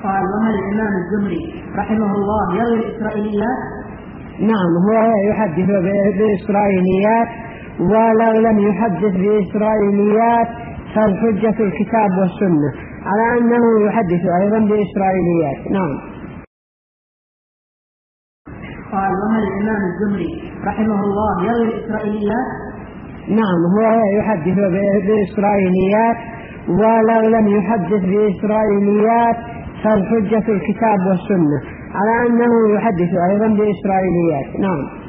قال: وهل الإمام الزهري رحمه الله يروي الإسرائيليات؟ نعم، هو يحدث بإسرائيليات، ولو لم يحدث بإسرائيليات فالحجة الكتاب والسنة على أنه يحدث أيضا بإسرائيليات. نعم. قال: وهل الإمام الزهري رحمه الله يروي الإسرائيليات؟ نعم، هو يحدث بإسرائيليات، ولو لم يحدث بإسرائيليات فالحجة الكتاب والسنة على أنه يحدث أيضا بإسرائيليات. نعم.